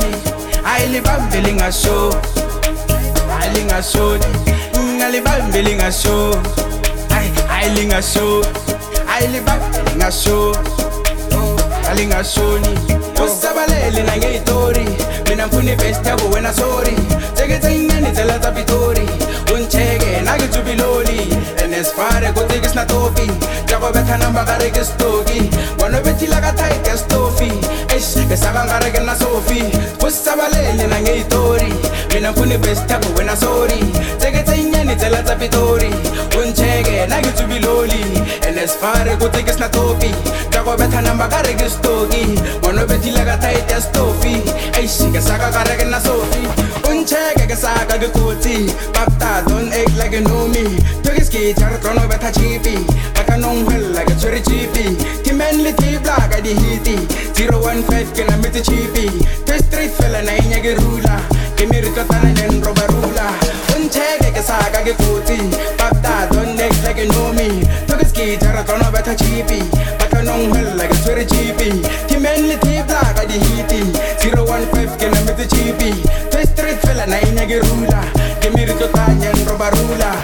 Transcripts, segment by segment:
ayilibambe lingasho, ayilingashoni, ngalibambe lingasho, ayilingasho, ayilibambe lingasho, alingashoni. Usabalele nangeyitori, mina mfuna ibest yabo wena sorry. Tekethe ingane zela zapitori, uncheke nakithubiloli. Enesfare kote kisnatopi, jako betha namba kare kistoki. Wano bethi laka tight kestofi, kesaka ngare kena sofi. Usabalele nangeyitori, mina mfuna ibest yabo wena sorry. Tekethe ingane zela zapitori, uncheke nakithubiloli. Enesfare kote kisnatopi, jako betha namba kare kistoki. Wano bethi laka tight kestofi, kesaka ngare kena sofi. Uncheke kesaka kikuti, papta don't act like you know me. Tokiski chartono beta chippy, baka nong hell like a cherry chippy. Timenli ti black di hiti, 015 kena miti chippy. Twist street fella na inyagi rula, kimirito tanan roba rula. Uncheke kesaka kikuti, papta don't act like you know me. Tokiski chartono beta chippy, baka nong hell like a cherry chippy. Timenli ti black di hiti, 015 kena miti chippy. Twist street fella na inyagi rula, kimirito tanan roba rula.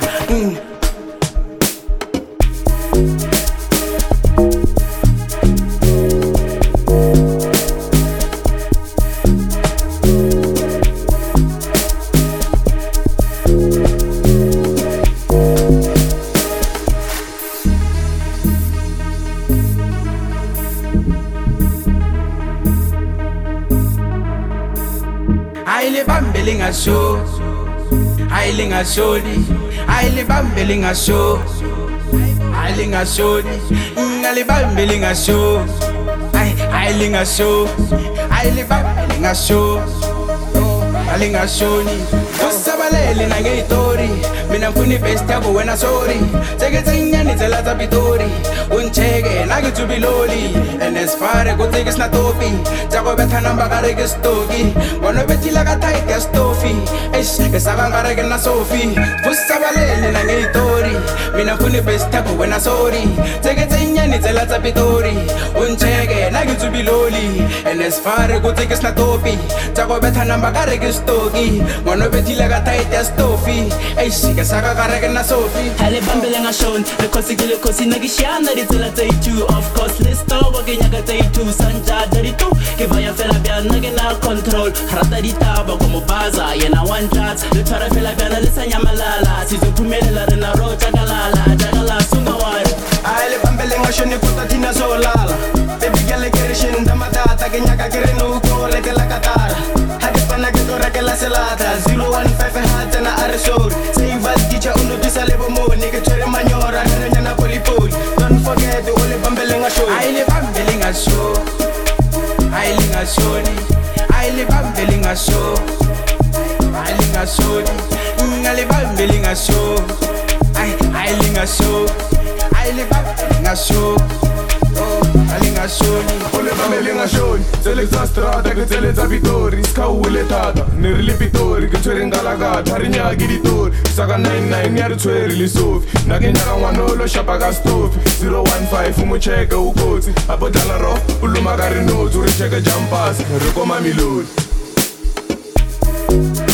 Ayilibambe lingasho, ayilingashoni, ayilibambe lingasho, ayilingashoni, ngalibambe lingasho, ayilingasho, ayilibambe lingasho, alingashoni. Usabalele nangeyitori, mina mfuna ibest yabo wena sorry. Tekethe ingane zela zapitori, uncheke nakithubiloli. Enesfare kote kisnatopi, jako betha namba kare kistoki. Wano bethi laka tight kestofi, kesaka ngare kena sofi. Usabalele nangeyitori, mina mfuna ibest yabo wena sorry. Tekethe ingane zela zapitori, uncheke nakithubiloli. Enesfare kote kisnatopi, jako betha namba kare kistoki. Wano bethi laka tight kestofi, kesaka ngare kena sofi. Ayilibambe lingashoni, because kile kosi nagishana ditela taitu. Of course listo wagenyaka taitu, sanja daritu kivaya fela bya nagena control. Rata ditaba como baza, yena one shots. Litara fela bya nalisa nyamalala, sizophumelela rena ro jagala sunga wari. Ayilibambe lingashoni puta tina zolala. Baby girl kereshin damadata, kenyaka kerenu ko leke la katara. Hadipana ke dora ke la selata, 015 hat na aresor. Save teacher uno bisa lebo mo, nigga chere manyora, nanya na polipoli. Don't forget the only bambe lingashoni. Ayilibambe lingasho, ayilingashoni, ayilibambe lingasho, ayilingashoni, ngalibambe lingasho, ayilingasho, ayilibambe lingasho, alingashoni. Ole bambe lingashoni, selecta strada che selecta vitori. Skawule tata, nirli pitori, che c'eri ngalagata, rinyagi ditori. Saka 99 yari tweri li sofi, nakenyaka ngwanolo shapaga stofi. 015 umucheke ukotsi, apotala ro, ulumaka rinotsi, uricheke jampasi, rikoma milodi.